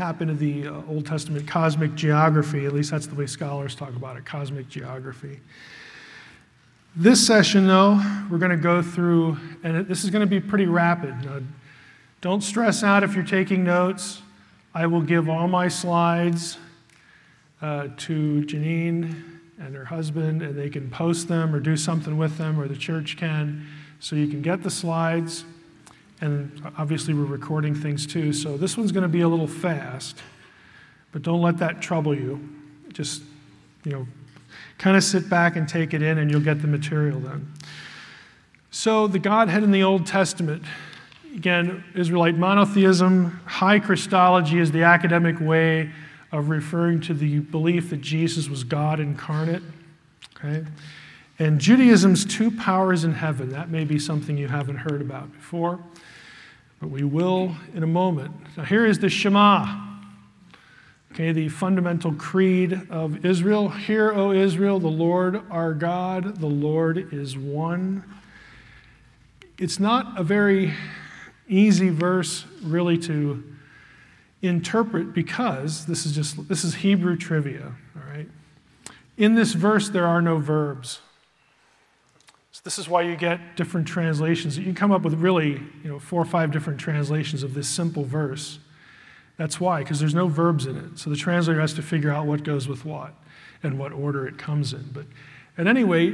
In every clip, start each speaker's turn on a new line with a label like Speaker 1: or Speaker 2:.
Speaker 1: tap into the Old Testament cosmic geography. At least that's the way scholars talk about it, cosmic geography. This session, though, we're going to go through, and this is going to be pretty rapid. Now, don't stress out if you're taking notes. I will give all my slides to Janine and her husband, and they can post them or do something with them, or the church can, so you can get the slides. And obviously we're recording things too, so this one's going to be a little fast, but don't let that trouble you. Just, kind of sit back and take it in, and you'll get the material then. So the Godhead in the Old Testament, again, Israelite monotheism, high Christology is the academic way of referring to the belief that Jesus was God incarnate. Okay? And Judaism's two powers in heaven, that may be something you haven't heard about before, but we will in a moment. Now here is the Shema, okay, the fundamental creed of Israel. Hear, O Israel, the Lord our God, the Lord is one. It's not a very easy verse really to interpret, because this is Hebrew trivia, all right? In this verse, there are no verbs. So this is why you get different translations. You can come up with really, 4 or 5 different translations of this simple verse. That's why, because there's no verbs in it. So the translator has to figure out what goes with what and what order it comes in. But at any rate,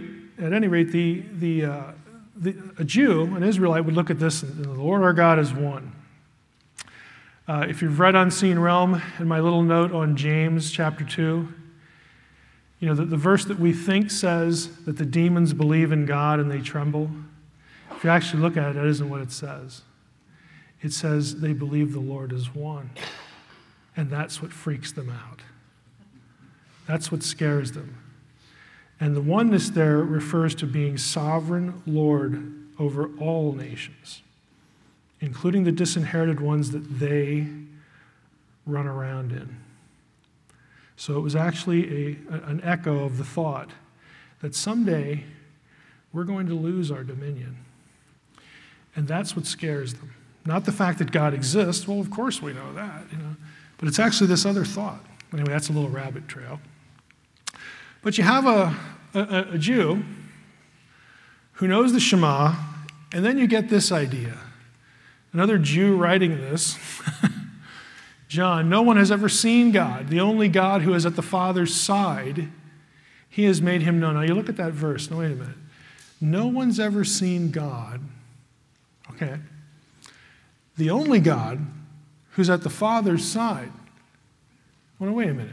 Speaker 1: a Jew, an Israelite, would look at this, and the Lord our God is one. If you've read Unseen Realm, in my little note on James chapter 2, the verse that we think says that the demons believe in God and they tremble, if you actually look at it, that isn't what it says. It says they believe the Lord is one. And that's what freaks them out. That's what scares them. And the oneness there refers to being sovereign Lord over all nations, including the disinherited ones that they run around in. So it was actually an echo of the thought that someday we're going to lose our dominion. And that's what scares them. Not the fact that God exists. Well, of course we know that, But it's actually this other thought. Anyway, that's a little rabbit trail. But you have a Jew who knows the Shema, and then you get this idea. Another Jew writing this, John, no one has ever seen God. The only God who is at the Father's side, he has made him known. Now you look at that verse. No, wait a minute. No one's ever seen God. Okay. The only God who's at the Father's side. Well, wait a minute.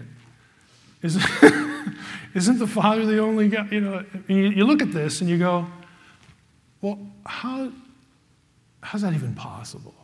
Speaker 1: Isn't the Father the only God? You look at this and you go, well, how's that even possible?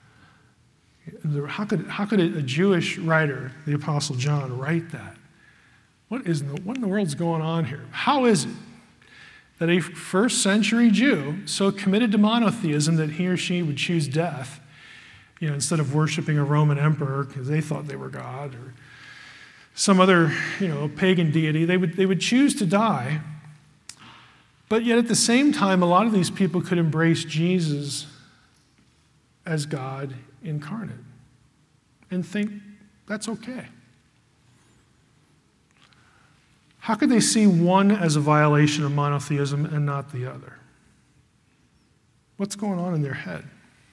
Speaker 1: How could a Jewish writer, the Apostle John, write that? What in the world's going on here? How is it that a first century Jew, so committed to monotheism that he or she would choose death, instead of worshiping a Roman emperor because they thought they were God, or some other, pagan deity, they would choose to die. But yet at the same time, a lot of these people could embrace Jesus as God incarnate and think that's okay. How could they see one as a violation of monotheism and not the other? What's going on in their head?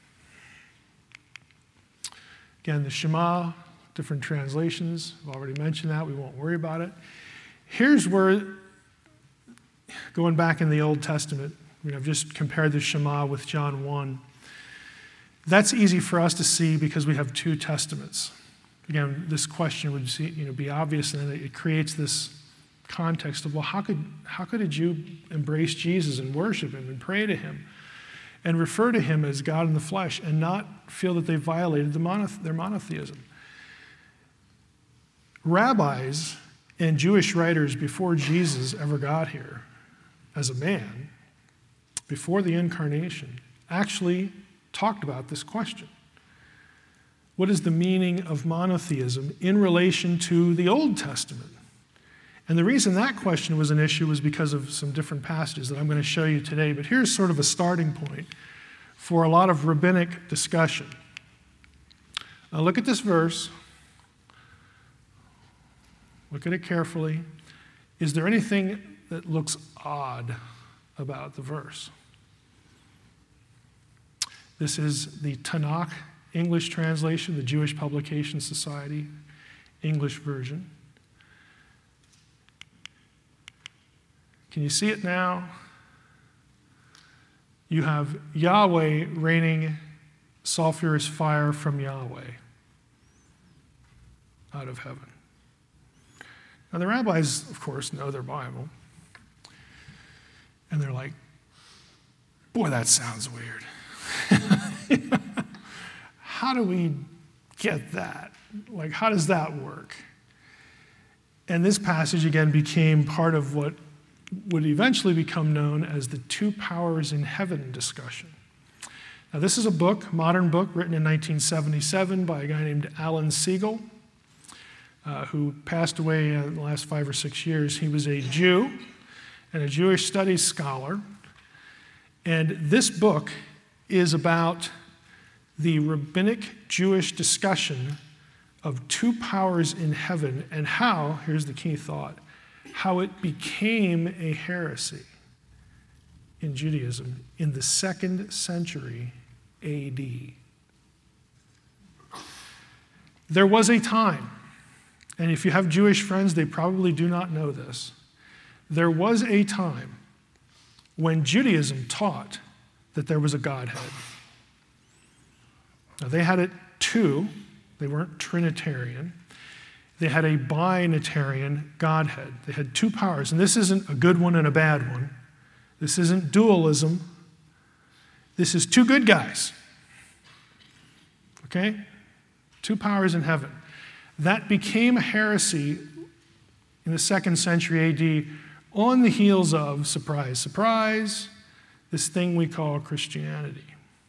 Speaker 1: Again, the Shema, different translations. I've already mentioned that. We won't worry about it. Here's where, going back in the Old Testament, I've just compared the Shema with John 1. That's easy for us to see because we have 2 testaments. Again, this question would be obvious, and then it creates this context of, well, how could a Jew embrace Jesus and worship him and pray to him and refer to him as God in the flesh and not feel that they violated their monotheism? Rabbis and Jewish writers before Jesus ever got here as a man, before the incarnation, actually talked about this question. What is the meaning of monotheism in relation to the Old Testament? And the reason that question was an issue was because of some different passages that I'm going to show you today. But here's sort of a starting point for a lot of rabbinic discussion. Now look at this verse. Look at it carefully. Is there anything that looks odd about the verse? This is the Tanakh English translation, the Jewish Publication Society English version. Can you see it now? You have Yahweh raining sulfurous fire from Yahweh out of heaven. Now, the rabbis, of course, know their Bible. And they're like, boy, that sounds weird. How do we get that? Like, how does that work? And this passage, again, became part of what would eventually become known as the two powers in heaven discussion. Now, this is a book, modern book, written in 1977 by a guy named Alan Siegel, who passed away in the last 5 or 6 years. He was a Jew and a Jewish studies scholar. And this book is about the rabbinic Jewish discussion of two powers in heaven and how, here's the key thought, how it became a heresy in Judaism in the 2nd century AD. There was a time, and if you have Jewish friends, they probably do not know this. There was a time when Judaism taught that there was a Godhead. Now, they had it too. They weren't Trinitarian. They had a binitarian Godhead. They had two powers, and this isn't a good one and a bad one. This isn't dualism. This is two good guys. Okay? Two powers in heaven. That became a heresy in the 2nd century AD on the heels of, surprise, surprise, this thing we call Christianity.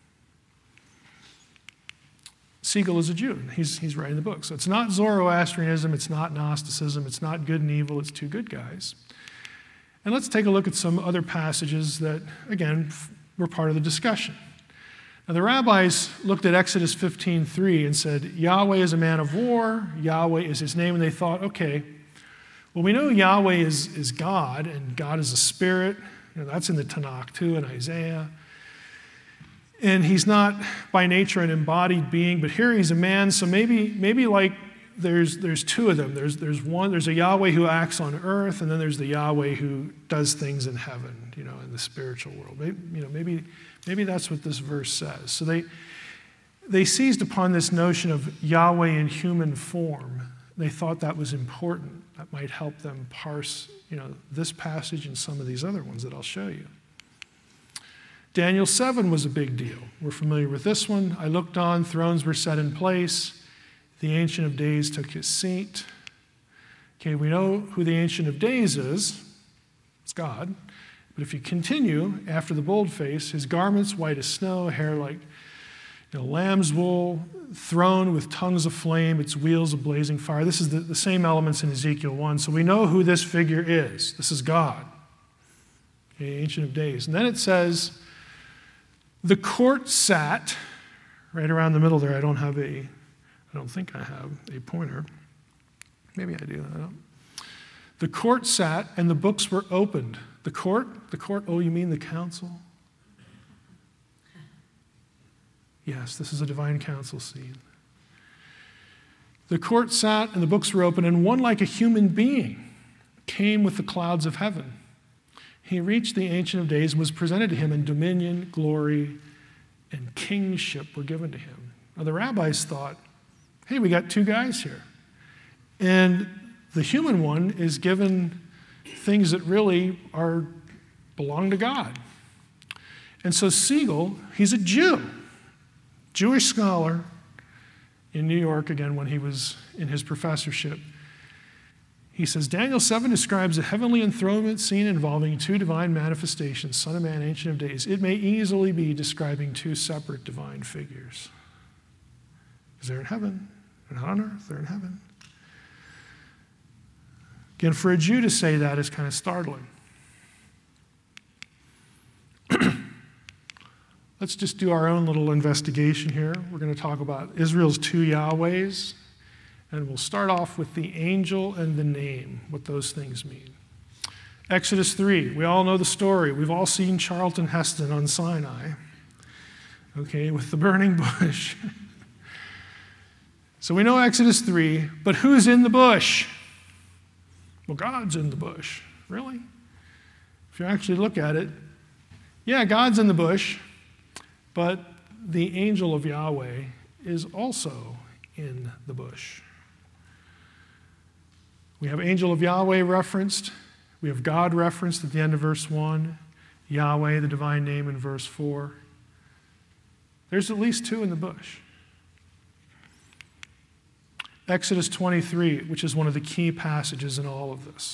Speaker 1: Siegel is a Jew. He's writing the book. So it's not Zoroastrianism, it's not Gnosticism, it's not good and evil, it's two good guys. And let's take a look at some other passages that, again, were part of the discussion. Now, the rabbis looked at Exodus 15:3 and said, Yahweh is a man of war, Yahweh is his name, and they thought, okay, well, we know Yahweh is God, and God is a spirit. You know, that's in the Tanakh too, in Isaiah. And he's not by nature an embodied being, but here he's a man, so maybe like there's two of them. There's a Yahweh who acts on earth, and then there's the Yahweh who does things in heaven, you know, in the spiritual world. Maybe that's what this verse says. So they seized upon this notion of Yahweh in human form. They thought that was important. That might help them parse, you know, this passage and some of these other ones that I'll show you. Daniel 7 was a big deal. We're familiar with this one. I looked on, thrones were set in place. The Ancient of Days took his seat. Okay, we know who the Ancient of Days is. It's God. But if you continue, after the boldface, his garments white as snow, hair like lamb's wool, throne with tongues of flame, its wheels of blazing fire. This is the same elements in Ezekiel 1. So we know who this figure is. This is God, the Ancient of Days. And then it says, the court sat, right around the middle there. I don't think I have a pointer. Maybe I do. I don't. The court sat and the books were opened. The court, oh, you mean the council? Yes, this is a divine council scene. The court sat and the books were open, and one like a human being came with the clouds of heaven. He reached the Ancient of Days and was presented to him, and dominion, glory, and kingship were given to him. Now, the rabbis thought, hey, we got two guys here. And the human one is given things that really belong to God. And so Siegel, he's a Jew, Jewish scholar in New York, again, when he was in his professorship. He says, Daniel 7 describes a heavenly enthronement scene involving two divine manifestations, Son of Man, Ancient of Days. It may easily be describing two separate divine figures. Because they're in heaven. They're not on earth. They're in heaven. Again, for a Jew to say that is kind of startling. Let's just do our own little investigation here. We're going to talk about Israel's two Yahwehs And we'll start off with the angel and the name, what those things mean. Exodus 3, we all know the story. We've all seen Charlton Heston on Sinai, okay, with the burning bush. So we know Exodus 3, but who's in the bush? Well, God's in the bush. Really? If you actually look at it, yeah, God's in the bush, but the angel of Yahweh is also in the bush. We have angel of Yahweh referenced. We have God referenced at the end of verse 1. Yahweh, the divine name, in verse 4. There's at least two in the bush. Exodus 23, which is one of the key passages in all of this.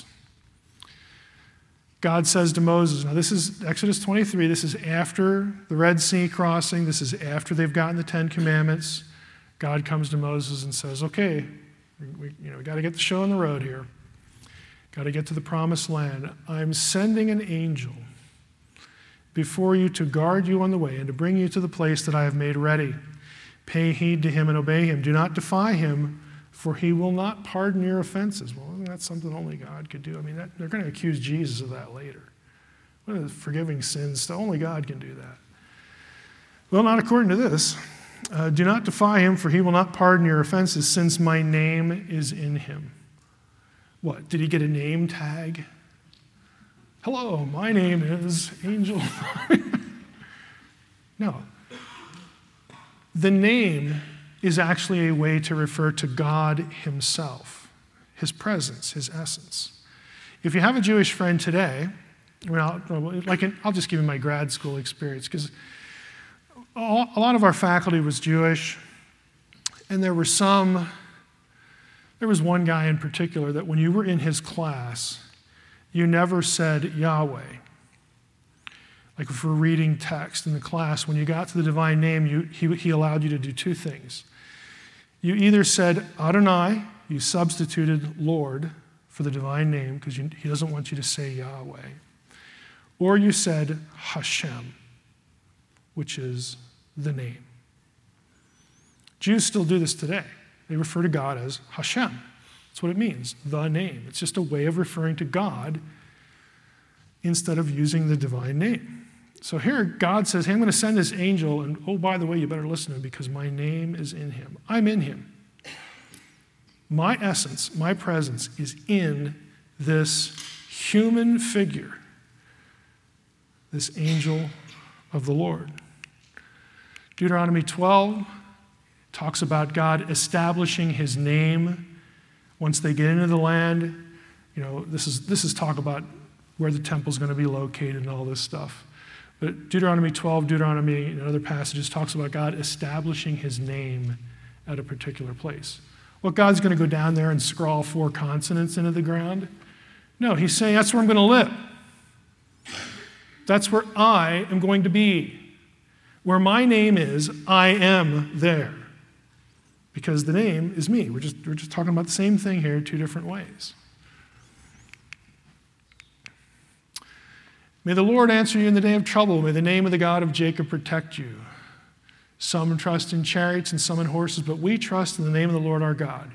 Speaker 1: God says to Moses, now this is Exodus 23, this is after the Red Sea crossing, this is after they've gotten the Ten Commandments. God comes to Moses and says, okay, we got to get the show on the road here. Got to get to the promised land. I'm sending an angel before you to guard you on the way and to bring you to the place that I have made ready. Pay heed to him and obey him. Do not defy him, for he will not pardon your offenses. Well, that's something only God could do. I mean, they're going to accuse Jesus of that later. What is forgiving sins? Only God can do that. Well, not according to this. Do not defy him, for he will not pardon your offenses, since my name is in him. What? Did he get a name tag? Hello, my name is Angel. No. The name is actually a way to refer to God himself, his presence, his essence. If you have a Jewish friend today, I'll just give you my grad school experience, because a lot of our faculty was Jewish, and there was one guy in particular that when you were in his class, you never said Yahweh. Like if we're reading text in the class, when you got to the divine name, he allowed you to do two things. You either said Adonai, you substituted Lord for the divine name because he doesn't want you to say Yahweh, or you said Hashem, which is the name. Jews still do this today. They refer to God as Hashem. That's what it means, the name. It's just a way of referring to God instead of using the divine name. So here God says, hey, I'm going to send this angel, and oh, by the way, you better listen to him because my name is in him. I'm in him. My essence, my presence is in this human figure, this angel of the Lord. Deuteronomy 12 talks about God establishing his name once they get into the land. This is talk about where the temple's going to be located and all this stuff. But Deuteronomy 12, Deuteronomy and other passages talks about God establishing his name at a particular place. What, God's going to go down there and scrawl 4 consonants into the ground? No, he's saying that's where I'm going to live. That's where I am going to be. Where my name is, I am there. Because the name is me. We're just talking about the same thing here, 2 different ways. May the Lord answer you in the day of trouble. May the name of the God of Jacob protect you. Some trust in chariots and some in horses, but we trust in the name of the Lord our God.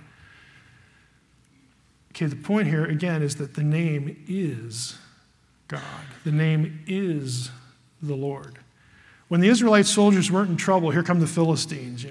Speaker 1: Okay, the point here, again, is that the name is God. The name is the Lord. When the Israelite soldiers weren't in trouble, here come the Philistines,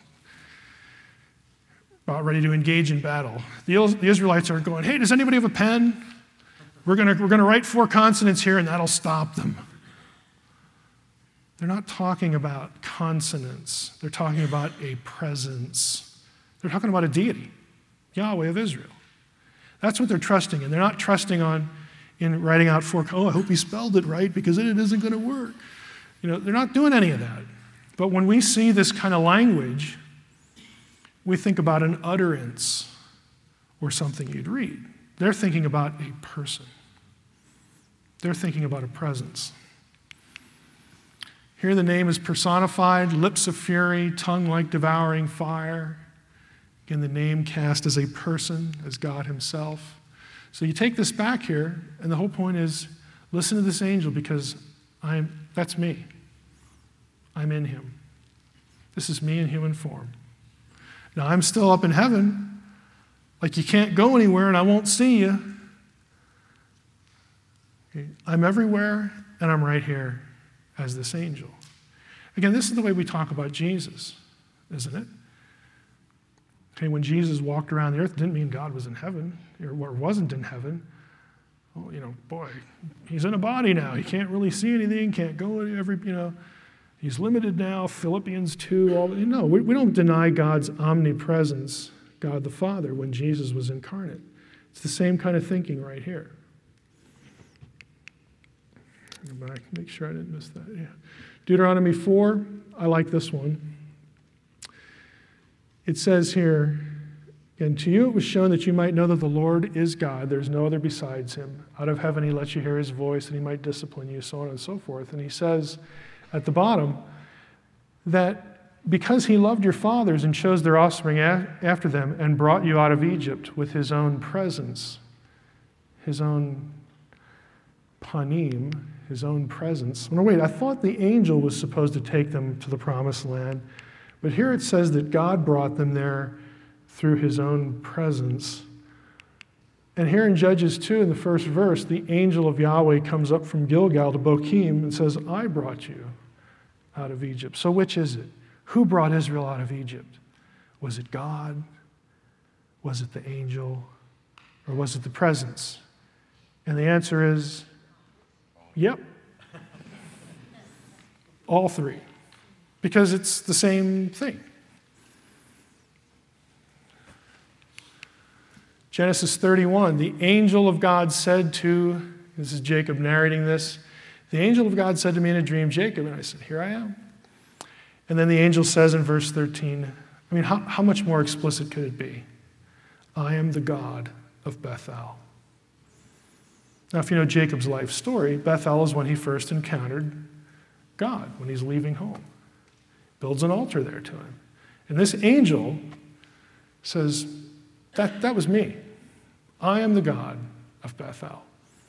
Speaker 1: about ready to engage in battle. The Israelites are going, hey, does anybody have a pen? We're going to write 4 consonants here, and that'll stop them. They're not talking about consonants. They're talking about a presence. They're talking about a deity, Yahweh of Israel. That's what they're trusting in. They're not trusting in writing out 4, I hope he spelled it right because it isn't going to work. They're not doing any of that. But when we see this kind of language, we think about an utterance or something you'd read. They're thinking about a person. They're thinking about a presence. Here the name is personified, lips of fury, tongue like devouring fire. Again, the name cast as a person, as God himself. So you take this back here, and the whole point is, listen to this angel because that's me. I'm in him. This is me in human form. Now, I'm still up in heaven, Like you can't go anywhere and I won't see you. Okay. I'm everywhere and I'm right here as this angel. Again, this is the way we talk about Jesus, isn't it? Okay, when Jesus walked around the earth, it didn't mean God was in heaven or wasn't in heaven. Oh, boy, he's in a body now. He can't really see anything, can't go he's limited now. Philippians 2, no, we don't deny God's omnipresence, God the Father, when Jesus was incarnate. It's the same kind of thinking right here. Go back, make sure I didn't miss that. Yeah. Deuteronomy 4, I like this one. It says here, and to you it was shown that you might know that the Lord is God. There's no other besides him. Out of heaven he lets you hear his voice, and he might discipline you, so on and so forth. And he says at the bottom that because he loved your fathers and chose their offspring after them and brought you out of Egypt with his own presence, his own panim, his own presence. Oh, no, wait, I thought the angel was supposed to take them to the promised land, but here it says that God brought them there through his own presence. And here in Judges 2, in the first verse, the angel of Yahweh comes up from Gilgal to Bochim and says, I brought you out of Egypt. So which is it? Who brought Israel out of Egypt? Was it God? Was it the angel? Or was it the presence? And the answer is, yep. All three. Because it's the same thing. Genesis 31, the angel of God said to, this is Jacob narrating this, the angel of God said to me in a dream, Jacob, and I said, here I am. And then the angel says in verse 13, I mean, how much more explicit could it be? I am the God of Bethel. Now, if you know Jacob's life story, Bethel is when he first encountered God, when he's leaving home. Builds an altar there to him. And this angel says, that was me. I am the God of Bethel.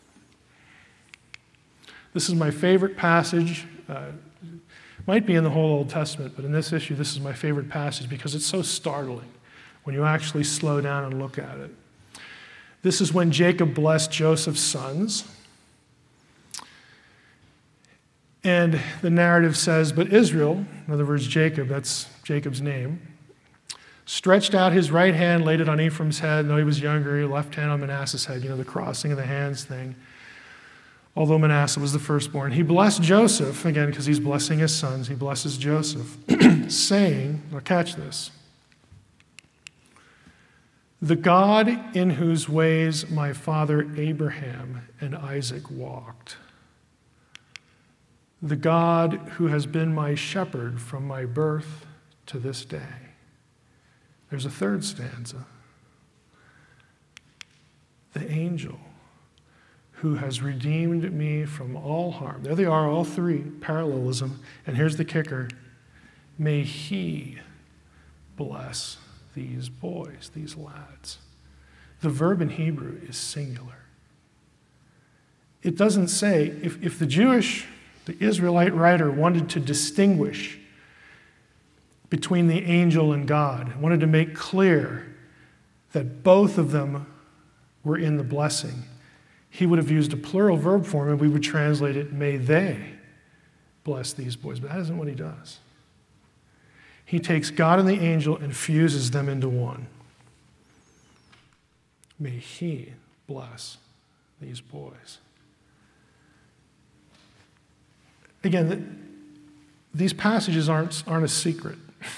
Speaker 1: This is my favorite passage. Might be in the whole Old Testament, but in this issue, this is my favorite passage because it's so startling when you actually slow down and look at it. This is when Jacob blessed Joseph's sons. And the narrative says, but Israel, in other words, Jacob, that's Jacob's name, stretched out his right hand, laid it on Ephraim's head. Though he was younger, he left hand on Manasseh's head, the crossing of the hands thing. Although Manasseh was the firstborn. He blessed Joseph, again, because he's blessing his sons. He blesses Joseph, saying, now catch this, the God in whose ways my father Abraham and Isaac walked, the God who has been my shepherd from my birth to this day. There's a third stanza. The angel who has redeemed me from all harm. There they are, all three, parallelism. And here's the kicker. May he bless these boys, these lads. The verb in Hebrew is singular. It doesn't say, if the Israelite writer wanted to distinguish between the angel and God, wanted to make clear that both of them were in the blessing, he would have used a plural verb form and we would translate it, may they bless these boys. But that isn't what he does. He takes God and the angel and fuses them into one. May he bless these boys. Again, these passages aren't a secret.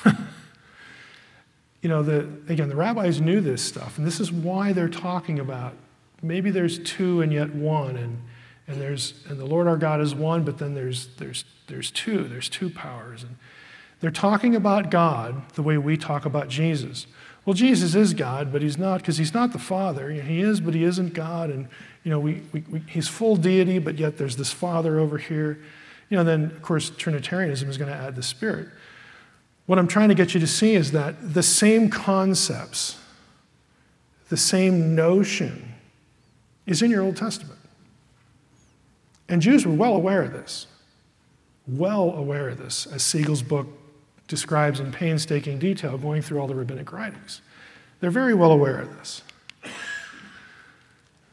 Speaker 1: The rabbis knew this stuff, and this is why they're talking about maybe there's two and yet one, and the Lord our God is one, but then there's two powers, and they're talking about God the way we talk about Jesus. Well, Jesus is God, but he's not, because he's not the Father. He is, but he isn't God, and he's full deity, but yet there's this Father over here. Then of course Trinitarianism is going to add the Spirit. What I'm trying to get you to see is that the same concepts, the same notion is in your Old Testament. And Jews were well aware of this. As Siegel's book describes in painstaking detail, going through all the rabbinic writings. They're very well aware of this.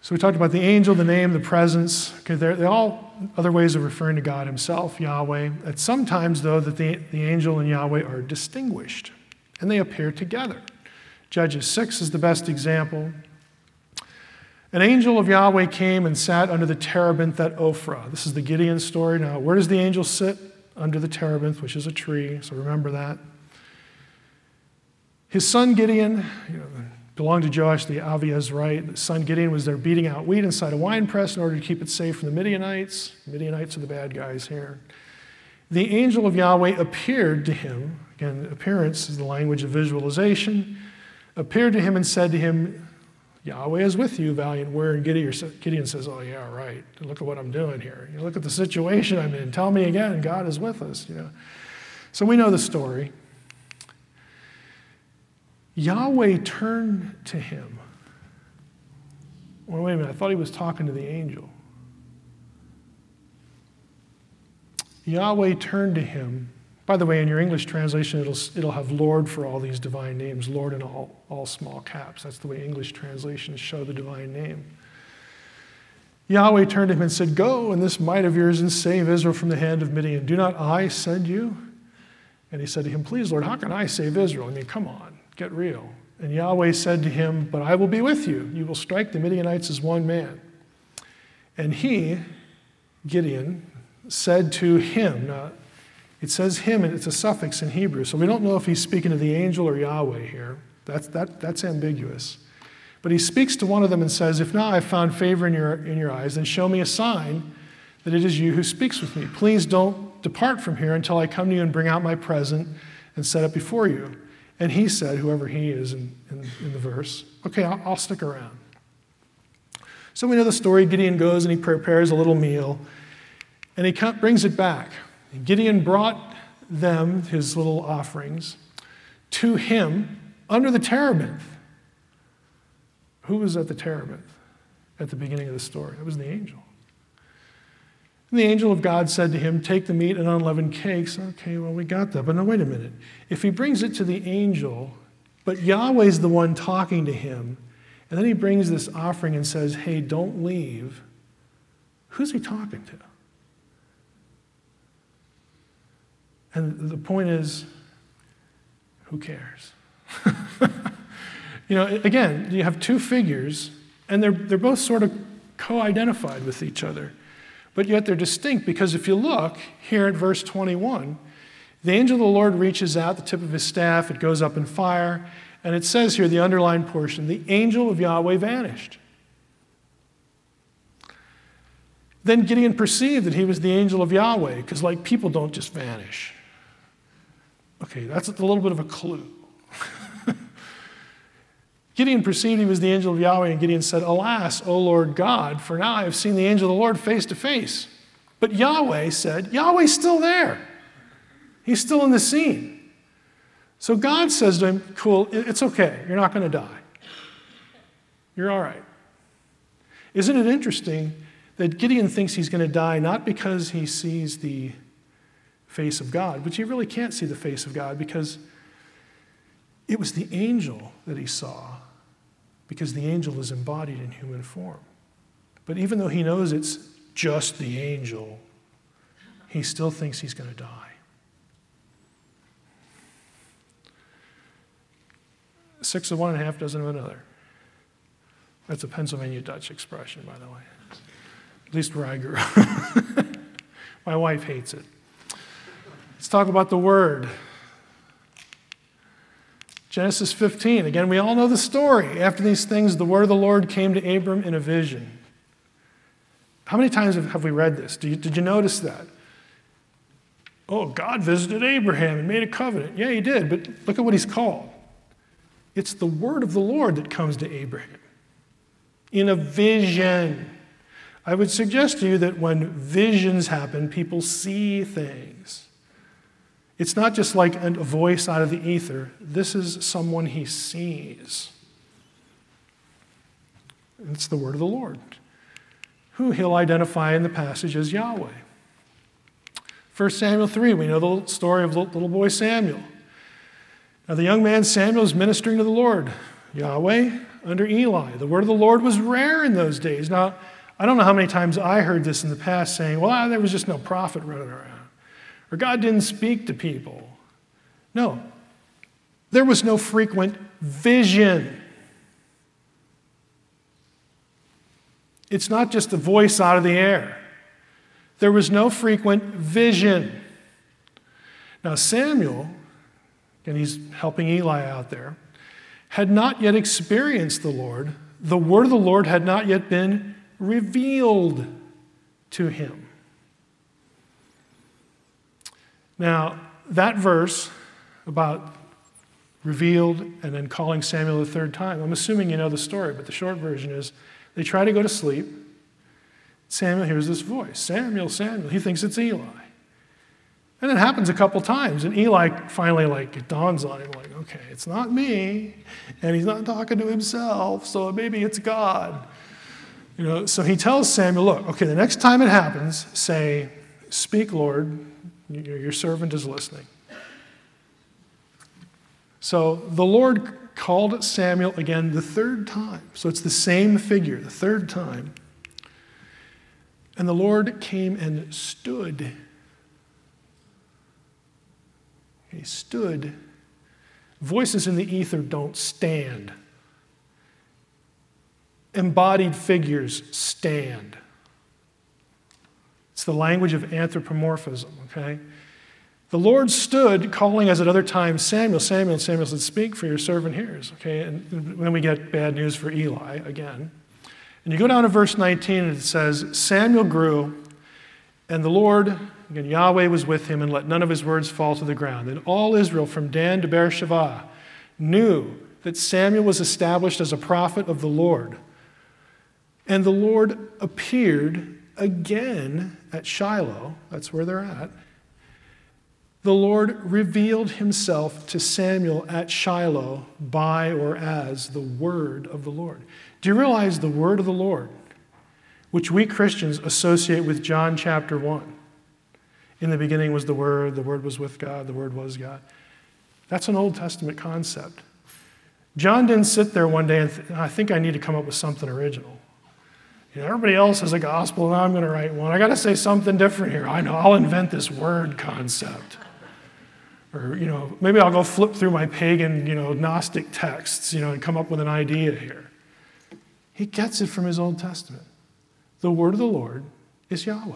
Speaker 1: So we talked about the angel, the name, the presence. Okay, they're all other ways of referring to God himself, Yahweh. At sometimes, though, that the angel and Yahweh are distinguished, and they appear together. Judges 6 is the best example. An angel of Yahweh came and sat under the terebinth at Ophrah. This is the Gideon story. Now, where does the angel sit? Under the terebinth, which is a tree, so remember that. His son Gideon, belonged to Joash the Abiezrite. The son Gideon was there beating out wheat inside a wine press in order to keep it safe from the Midianites. The Midianites are the bad guys here. The angel of Yahweh appeared to him. Again, appearance is the language of visualization. Appeared to him and said to him, Yahweh is with you, valiant warrior. And Gideon says, oh, yeah, right. Look at what I'm doing here. Look at the situation I'm in. Tell me again, God is with us. So we know the story. Yahweh turned to him. Well, wait a minute. I thought he was talking to the angel. Yahweh turned to him. By the way, in your English translation, it'll have Lord for all these divine names, Lord in all small caps. That's the way English translations show the divine name. Yahweh turned to him and said, go in this might of yours and save Israel from the hand of Midian. Do not I send you? And he said to him, please, Lord, how can I save Israel? Come on, get real. And Yahweh said to him, but I will be with you. You will strike the Midianites as one man. And he, Gideon, said to him, now, it says him, and it's a suffix in Hebrew, so we don't know if he's speaking to the angel or Yahweh here. That's ambiguous. But he speaks to one of them and says, if now I've found favor in your eyes, then show me a sign that it is you who speaks with me. Please don't depart from here until I come to you and bring out my present and set it before you. And he said, whoever he is in the verse, okay, I'll stick around. So we know the story. Gideon goes and he prepares a little meal, and he brings it back. Gideon brought them, his little offerings, to him under the terebinth. Who was at the terebinth at the beginning of the story? It was the angel. And the angel of God said to him, take the meat and unleavened cakes. Okay, well, we got that. But no, wait a minute. If he brings it to the angel, but Yahweh's the one talking to him, and then he brings this offering and says, hey, don't leave, who's he talking to? And the point is, who cares? Again, you have two figures, and they're both sort of co-identified with each other. But yet they're distinct, because if you look here at verse 21, the angel of the Lord reaches out the tip of his staff, it goes up in fire, and it says here, the underlined portion, the angel of Yahweh vanished. Then Gideon perceived that he was the angel of Yahweh, because people don't just vanish. Okay, that's a little bit of a clue. Gideon perceived he was the angel of Yahweh, and Gideon said, alas, O Lord God, for now I have seen the angel of the Lord face to face. But Yahweh said, Yahweh's still there. He's still in the scene. So God says to him, cool, it's okay. You're not going to die. You're all right. Isn't it interesting that Gideon thinks he's going to die not because he sees the face of God, which he really can't see the face of God, because it was the angel that he saw, because the angel is embodied in human form. But even though he knows it's just the angel, he still thinks he's going to die. Six of one and a half dozen of another. That's a Pennsylvania Dutch expression, by the way. At least where I grew up. My wife hates it. Let's talk about the word. Genesis 15. Again, we all know the story. After these things, the word of the Lord came to Abram in a vision. How many times have we read this? Did you notice that? Oh, God visited Abraham and made a covenant. Yeah, he did, but look at what he's called. It's the word of the Lord that comes to Abraham in a vision. I would suggest to you that when visions happen, people see things. It's not just like a voice out of the ether. This is someone he sees. It's the word of the Lord, who he'll identify in the passage as Yahweh. 1 Samuel 3, we know the story of little boy Samuel. Now the young man Samuel is ministering to the Lord. Yahweh, under Eli. The word of the Lord was rare in those days. Now, I don't know how many times I heard this in the past saying, well, there was just no prophet running around, or God didn't speak to people. No, there was no frequent vision. It's not just a voice out of the air. There was no frequent vision. Now, Samuel, and he's helping Eli out there, had not yet experienced the Lord. The word of the Lord had not yet been revealed to him. Now, that verse about revealed and then calling Samuel the third time, I'm assuming you know the story, but the short version is they try to go to sleep. Samuel hears this voice, Samuel, Samuel. He thinks it's Eli. And it happens a couple times, and Eli finally, it dawns on him, okay, it's not me, and he's not talking to himself, so maybe it's God. So he tells Samuel, look, okay, the next time it happens, say, speak, Lord, your servant is listening. So the Lord called Samuel again the third time. So it's the same figure, the third time. And the Lord came and stood. He stood. Voices in the ether don't stand. Embodied figures stand. It's the language of anthropomorphism, okay? The Lord stood, calling as at other times, Samuel, Samuel, and Samuel said, speak, for your servant hears, okay? And then we get bad news for Eli again. And you go down to verse 19, and it says, Samuel grew, and the Lord, again, Yahweh was with him, and let none of his words fall to the ground. And all Israel, from Dan to Beersheba, knew that Samuel was established as a prophet of the Lord. And the Lord appeared again at Shiloh, that's where they're at. The Lord revealed himself to Samuel at Shiloh by or as the word of the Lord. Do you realize the word of the Lord, which we Christians associate with John chapter 1? In the beginning was the Word was with God, the Word was God. That's an Old Testament concept. John didn't sit there one day and I think I need to come up with something original. Everybody else has a gospel, and I'm going to write one. I got to say something different here. I know, I'll invent this word concept. Or, maybe I'll go flip through my pagan, Gnostic texts, and come up with an idea here. He gets it from his Old Testament. The word of the Lord is Yahweh.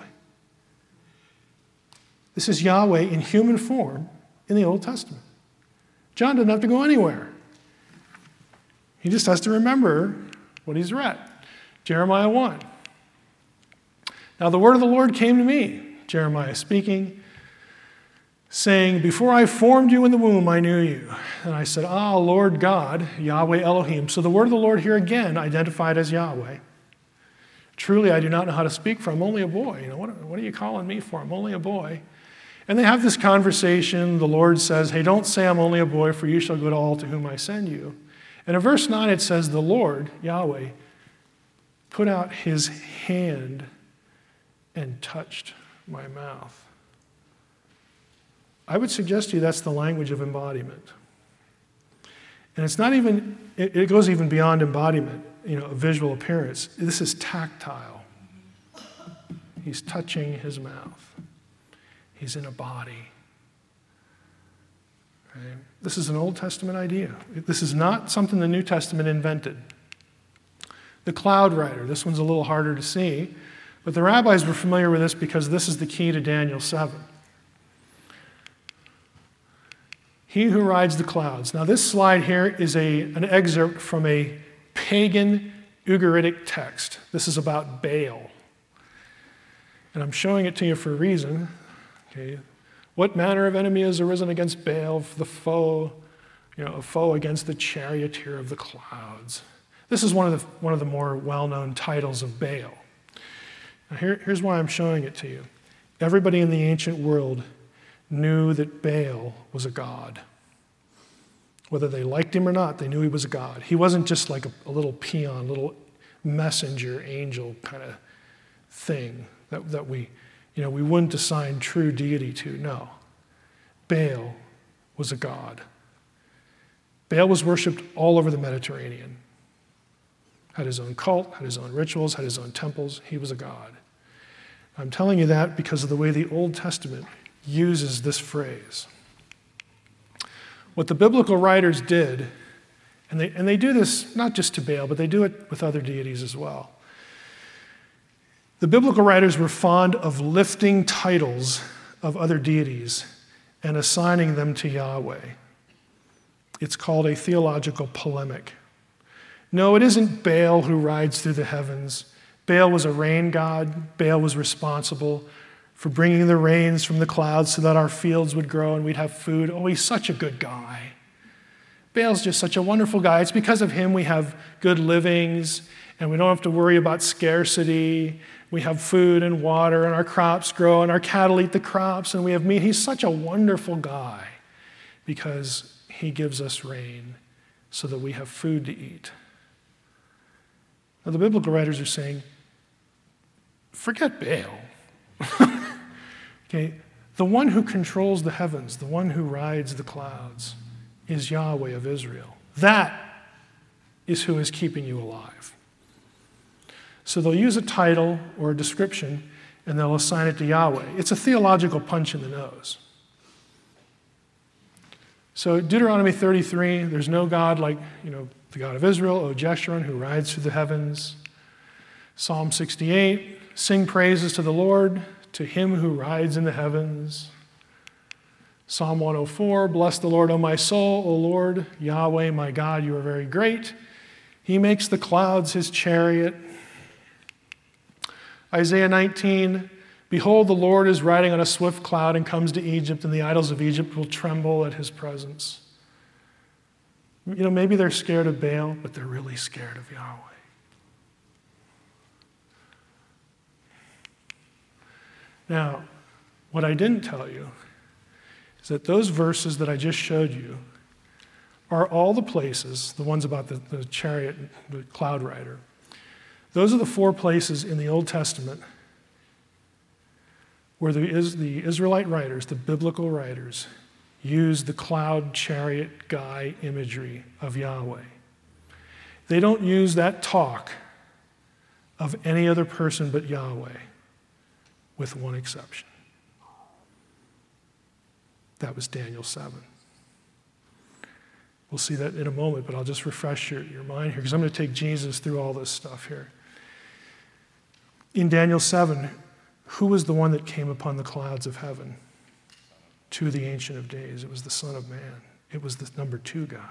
Speaker 1: This is Yahweh in human form in the Old Testament. John doesn't have to go anywhere. He just has to remember what he's read. Jeremiah 1. Now the word of the Lord came to me, Jeremiah speaking, saying, before I formed you in the womb, I knew you. And I said, Lord God, Yahweh Elohim. So the word of the Lord here again identified as Yahweh. Truly, I do not know how to speak, for I'm only a boy. What are you calling me for? I'm only a boy. And they have this conversation. The Lord says, hey, don't say I'm only a boy, for you shall go to all to whom I send you. And in verse 9 it says, the Lord, Yahweh, put out his hand and touched my mouth. I would suggest to you that's the language of embodiment. And it's not even, it goes even beyond embodiment, a visual appearance. This is tactile. He's touching his mouth. He's in a body. Right? This is an Old Testament idea. This is not something the New Testament invented. The cloud rider, this one's a little harder to see, but the rabbis were familiar with this because this is the key to Daniel 7. He who rides the clouds. Now this slide here is an excerpt from a pagan Ugaritic text. This is about Baal. And I'm showing it to you for a reason. Okay. What manner of enemy has arisen against Baal, the foe, a foe against the charioteer of the clouds? This is one of the more well-known titles of Baal. Now here's why I'm showing it to you. Everybody in the ancient world knew that Baal was a god. Whether they liked him or not, they knew he was a god. He wasn't just like a little peon, little messenger, angel kind of thing that we wouldn't assign true deity to. No. Baal was a god. Baal was worshipped all over the Mediterranean. had his own cult, had his own rituals, had his own temples. He was a god. I'm telling you that because of the way the Old Testament uses this phrase. What the biblical writers did, and they do this not just to Baal, but they do it with other deities as well. The biblical writers were fond of lifting titles of other deities and assigning them to Yahweh. It's called a theological polemic. No, it isn't Baal who rides through the heavens. Baal was a rain god. Baal was responsible for bringing the rains from the clouds so that our fields would grow and we'd have food. Oh, he's such a good guy. Baal's just such a wonderful guy. It's because of him we have good livings and we don't have to worry about scarcity. We have food and water and our crops grow and our cattle eat the crops and we have meat. He's such a wonderful guy because he gives us rain so that we have food to eat. Now, the biblical writers are saying, forget Baal. Okay, the one who controls the heavens, the one who rides the clouds, is Yahweh of Israel. That is who is keeping you alive. So they'll use a title or a description and they'll assign it to Yahweh. It's a theological punch in the nose. So Deuteronomy 33, there's no God like, the God of Israel, O Jeshurun, who rides through the heavens. Psalm 68, sing praises to the Lord, to him who rides in the heavens. Psalm 104, bless the Lord, O my soul, O Lord, Yahweh, my God, you are very great. He makes the clouds his chariot. Isaiah 19, behold, the Lord is riding on a swift cloud and comes to Egypt, and the idols of Egypt will tremble at his presence. Maybe they're scared of Baal, but they're really scared of Yahweh. Now, what I didn't tell you is that those verses that I just showed you are all the places, the ones about the chariot, the cloud rider. Those are the 4 places in the Old Testament where the Israelite writers, the biblical writers, use the cloud chariot guy imagery of Yahweh. They don't use that talk of any other person but Yahweh, with one exception. That was Daniel 7. We'll see that in a moment, but I'll just refresh your mind here because I'm going to take Jesus through all this stuff here. In Daniel 7, who was the one that came upon the clouds of heaven to the Ancient of Days? It was the Son of Man. It was the number 2 guy.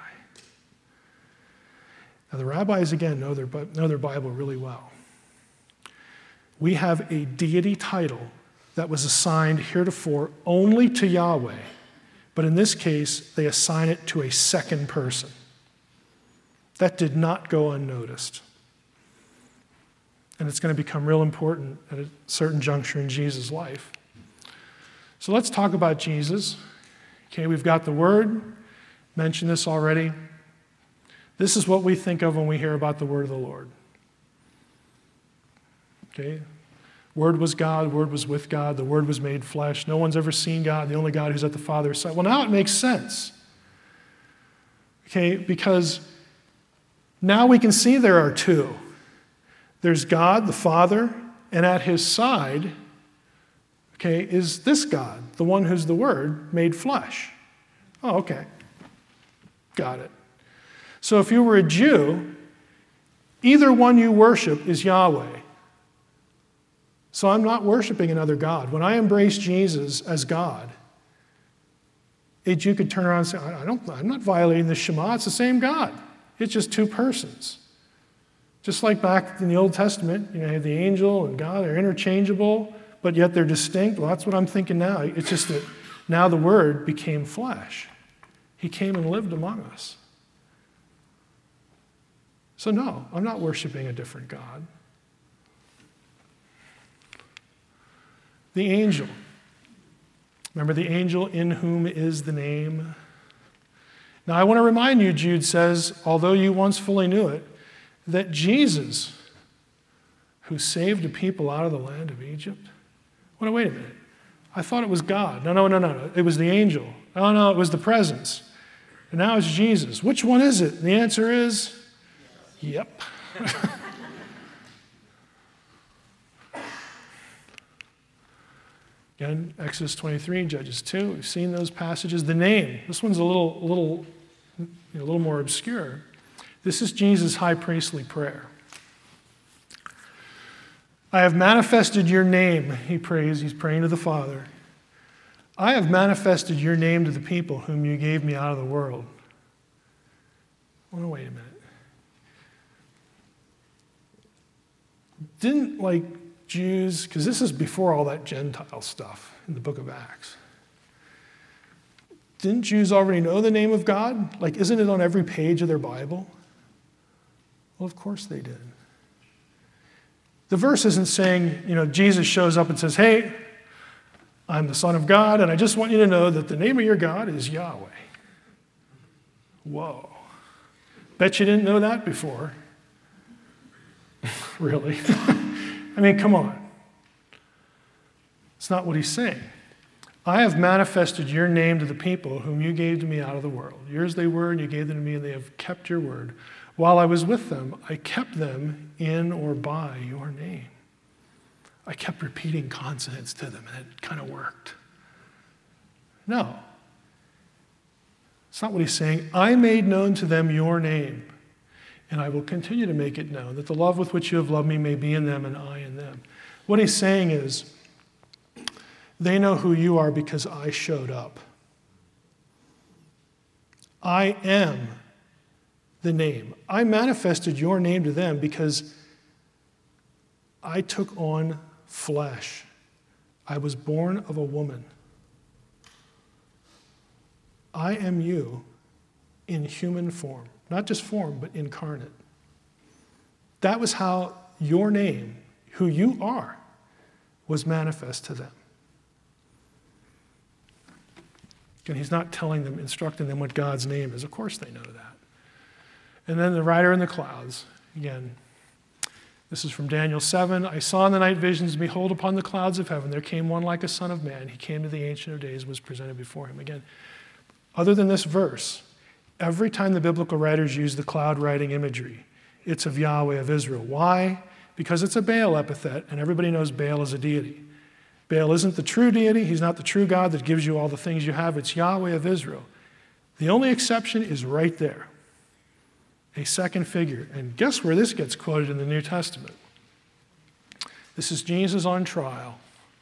Speaker 1: Now, the rabbis, again, know their Bible really well. We have a deity title that was assigned heretofore only to Yahweh, but in this case, they assign it to a second person. That did not go unnoticed. And it's going to become real important at a certain juncture in Jesus' life. So let's talk about Jesus. Okay, we've got the Word. Mentioned this already. This is what we think of when we hear about the word of the Lord. Okay? Word was God, Word was with God, the Word was made flesh. No one's ever seen God, the only God who's at the Father's side. Well, now it makes sense. Okay, because now we can see there are 2. There's God, the Father, and at his side, okay, is this God, the one who's the Word made flesh. Oh, okay. Got it. So if you were a Jew, either one you worship is Yahweh. So I'm not worshiping another God. When I embrace Jesus as God, a Jew could turn around and say, I'm not violating the Shema. It's the same God. It's just 2 persons. Just like back in the Old Testament, you have the angel and God, they're interchangeable, but yet they're distinct. Well, that's what I'm thinking now. It's just that now the Word became flesh. He came and lived among us. So no, I'm not worshiping a different God. The angel. Remember the angel in whom is the name? Now I want to remind you, Jude says, although you once fully knew it, that Jesus, who saved a people out of the land of Egypt. Well, wait a minute. I thought it was God. No. It was the angel. No, it was the presence. And now it's Jesus. Which one is it? And the answer is, yep. Again, Exodus 23, Judges 2, we've seen those passages. The name, this one's a little more obscure. This is Jesus' high priestly prayer. I have manifested your name, he prays. He's praying to the Father. I have manifested your name to the people whom you gave me out of the world. Oh, wait a minute. Didn't Jews, because this is before all that Gentile stuff in the book of Acts. Didn't Jews already know the name of God? Isn't it on every page of their Bible? Well, of course they did. The verse isn't saying, Jesus shows up and says, hey, I'm the Son of God, and I just want you to know that the name of your God is Yahweh. Whoa. Bet you didn't know that before. Really? I mean, come on. It's not what he's saying. I have manifested your name to the people whom you gave to me out of the world. Yours they were, and you gave them to me, and they have kept your word. While I was with them, I kept them in or by your name. I kept repeating consonants to them, and it kind of worked. No. It's not what he's saying. I made known to them your name, and I will continue to make it known, that the love with which you have loved me may be in them and I in them. What he's saying is, they know who you are because I showed up. I am the name. I manifested your name to them because I took on flesh. I was born of a woman. I am you in human form. Not just form, but incarnate. That was how your name, who you are, was manifest to them. And he's not telling them, instructing them what God's name is. Of course they know that. And then the rider in the clouds, again, this is from Daniel 7. I saw in the night visions, behold, upon the clouds of heaven, there came one like a son of man. He came to the Ancient of Days, was presented before him. Again, other than this verse, every time the biblical writers use the cloud riding imagery, it's of Yahweh of Israel. Why? Because it's a Baal epithet, and everybody knows Baal is a deity. Baal isn't the true deity. He's not the true God that gives you all the things you have. It's Yahweh of Israel. The only exception is right there. A second figure. And guess where this gets quoted in the New Testament? This is Jesus on trial.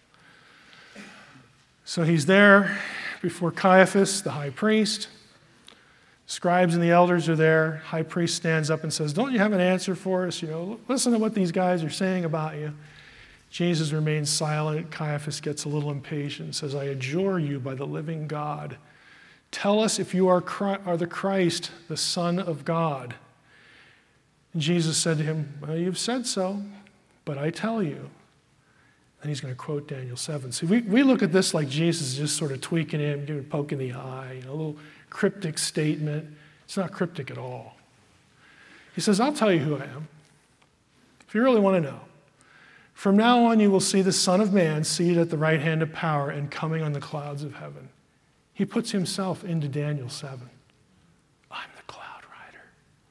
Speaker 1: So he's there before Caiaphas, the high priest. Scribes and the elders are there. High priest stands up and says, don't you have an answer for us? Listen to what these guys are saying about you. Jesus remains silent. Caiaphas gets a little impatient and says, I adjure you by the living God. Tell us if you are the Christ, the Son of God. And Jesus said to him, well, you've said so, but I tell you. And he's going to quote Daniel 7. See, we look at this like Jesus is just sort of tweaking him, giving a poke in the eye, a little cryptic statement. It's not cryptic at all. He says, I'll tell you who I am, if you really want to know. From now on, you will see the Son of Man seated at the right hand of power and coming on the clouds of heaven. He puts himself into Daniel 7. I'm the cloud rider.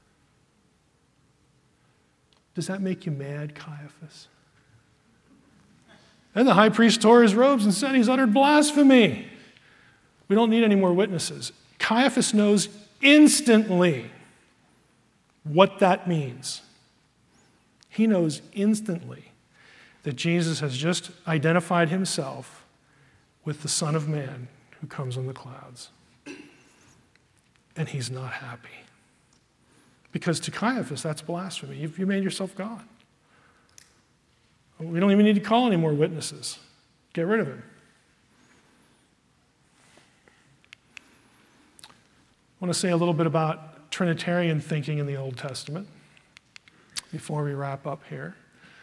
Speaker 1: Does that make you mad, Caiaphas? And the high priest tore his robes and said, he's uttered blasphemy. We don't need any more witnesses. Caiaphas knows instantly what that means. He knows instantly that Jesus has just identified himself with the Son of Man who comes on the clouds. And he's not happy. Because to Caiaphas, that's blasphemy. You made yourself God. We don't even need to call any more witnesses. Get rid of him. I want to say a little bit about Trinitarian thinking in the Old Testament before we wrap up here.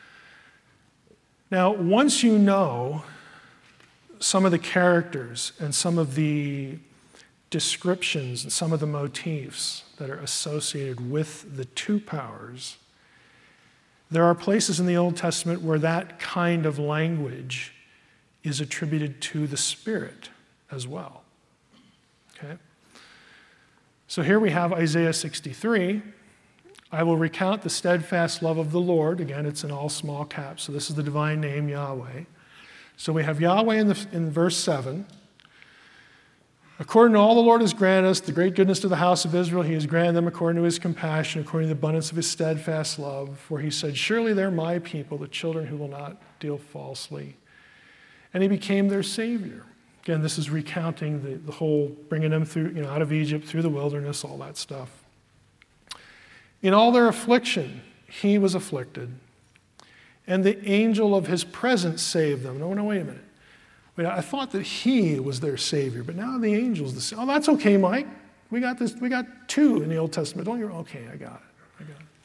Speaker 1: Now, once you know some of the characters and some of the descriptions and some of the motifs that are associated with the two powers, there are places in the Old Testament where that kind of language is attributed to the Spirit as well. Okay? So here we have Isaiah 63. I will recount the steadfast love of the Lord. Again, it's in all small caps. So this is the divine name, Yahweh. So we have Yahweh in verse 7. According to all the Lord has granted us, the great goodness to the house of Israel, he has granted them according to his compassion, according to the abundance of his steadfast love. For he said, surely they're my people, the children who will not deal falsely. And he became their Savior. Again, this is recounting the whole, bringing them through, out of Egypt, through the wilderness, all that stuff. In all their affliction, he was afflicted, and the angel of his presence saved them. No, wait a minute. I thought that he was their Savior, but now the angel's the Savior. Oh, that's okay, Mike. We got this. We got two in the Old Testament. Don't you? Okay, I got it.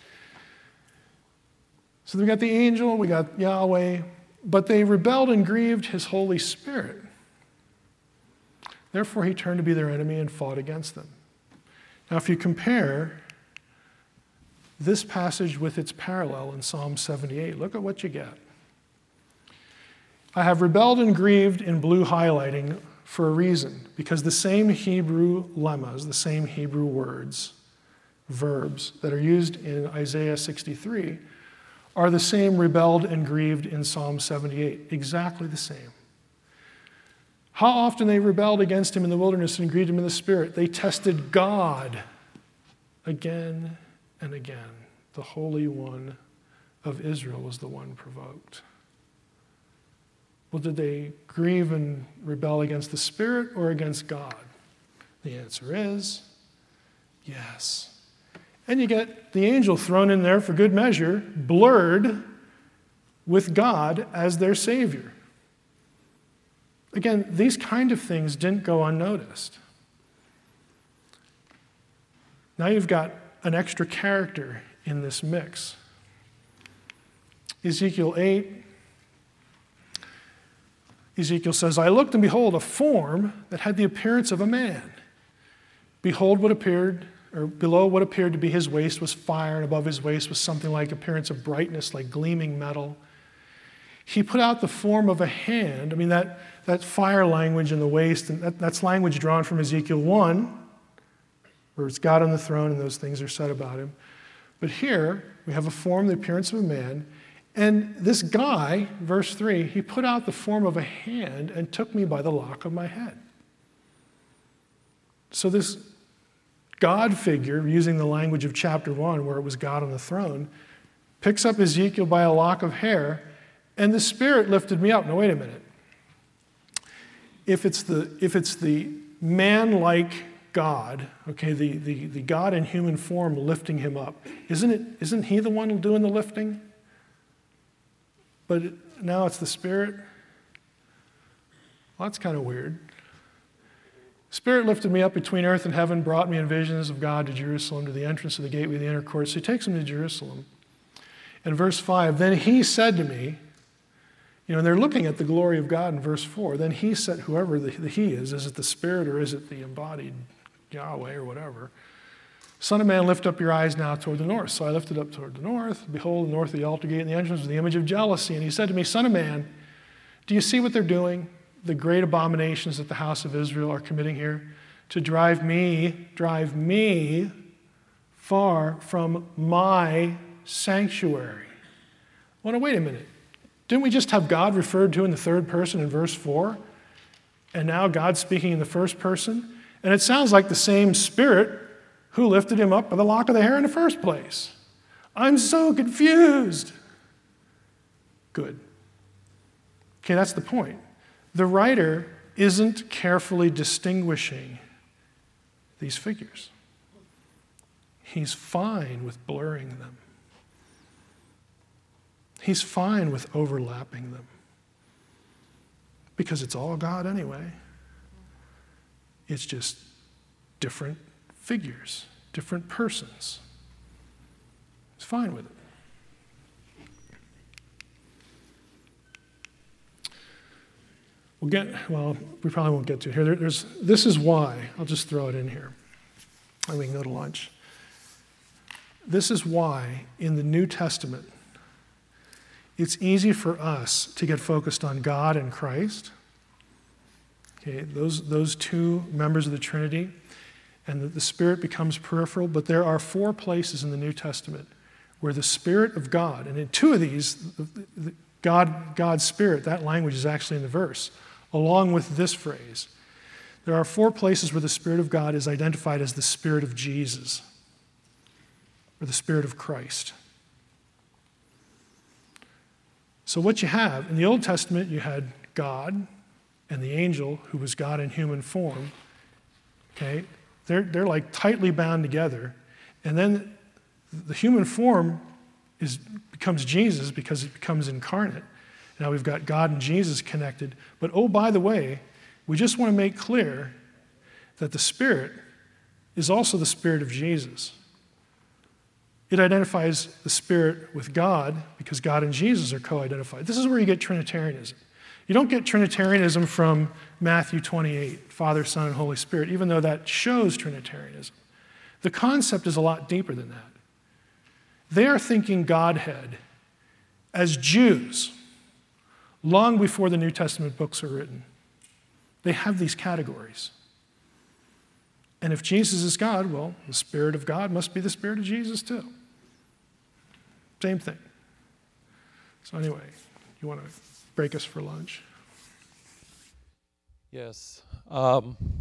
Speaker 1: So we got the angel, we got Yahweh, but they rebelled and grieved his Holy Spirit. Therefore, he turned to be their enemy and fought against them. Now, if you compare this passage with its parallel in Psalm 78, look at what you get. I have rebelled and grieved in blue highlighting for a reason, because the same Hebrew lemmas, the same Hebrew words, verbs that are used in Isaiah 63 are the same rebelled and grieved in Psalm 78, exactly the same. How often they rebelled against him in the wilderness and grieved him in the spirit. They tested God again and again. The Holy One of Israel was the one provoked. Well, did they grieve and rebel against the Spirit or against God? The answer is yes. And you get the angel thrown in there for good measure, blurred with God as their Savior. Again, these kind of things didn't go unnoticed. Now you've got an extra character in this mix. Ezekiel 8, Ezekiel says, I looked and behold a form that had the appearance of a man. Behold, below what appeared to be his waist was fire, and above his waist was something like appearance of brightness, like gleaming metal. He put out the form of a hand. I mean, that fire language in the waist, and that's language drawn from Ezekiel 1, where it's God on the throne and those things are said about him. But here, we have a form, the appearance of a man, and this guy, verse 3, he put out the form of a hand and took me by the lock of my head. So this God figure, using the language of chapter 1, where it was God on the throne, picks up Ezekiel by a lock of hair, and the Spirit lifted me up. Now, wait a minute. If it's the man-like God, okay, the God in human form lifting him up, isn't he the one doing the lifting? But now it's the Spirit? Well, that's kind of weird. Spirit lifted me up between earth and heaven, brought me in visions of God to Jerusalem, to the entrance of the gateway of the inner court. So he takes him to Jerusalem. In verse 5, then he said to me, and they're looking at the glory of God in verse 4. Then he said, whoever the he is it the Spirit or is it the embodied Yahweh or whatever? Son of man, lift up your eyes now toward the north. So I lifted up toward the north. Behold, north of the altar gate and the entrance was the image of jealousy. And he said to me, Son of man, do you see what they're doing? The great abominations that the house of Israel are committing here? To drive me far from my sanctuary. Well, now, wait a minute. Didn't we just have God referred to in the third person in verse 4? And now God's speaking in the first person? And it sounds like the same Spirit who lifted him up by the lock of the hair in the first place. I'm so confused. Good. Okay, that's the point. The writer isn't carefully distinguishing these figures. He's fine with blurring them. He's fine with overlapping them. Because it's all God anyway. It's just different figures, different persons. He's fine with it. We probably won't get to it here. This is why. I'll just throw it in here. And we can go to lunch. This is why in the New Testament, it's easy for us to get focused on God and Christ. Okay, those two members of the Trinity. and that the Spirit becomes peripheral, but there are 4 places in the New Testament where the Spirit of God, and in 2 of these, God's Spirit, that language is actually in the verse, along with this phrase. There are 4 places where the Spirit of God is identified as the Spirit of Jesus, or the Spirit of Christ. So what you have, in the Old Testament, you had God and the angel, who was God in human form. Okay? They're like tightly bound together. And then the human form becomes Jesus because it becomes incarnate. Now we've got God and Jesus connected. But oh, by the way, we just want to make clear that the Spirit is also the Spirit of Jesus. It identifies the Spirit with God because God and Jesus are co-identified. This is where you get Trinitarianism. You don't get Trinitarianism from Matthew 28, Father, Son, and Holy Spirit, even though that shows Trinitarianism. The concept is a lot deeper than that. They are thinking Godhead as Jews long before the New Testament books are written. They have these categories. And if Jesus is God, well, the Spirit of God must be the Spirit of Jesus too. Same thing. So anyway, you want to break us for lunch?
Speaker 2: Yes.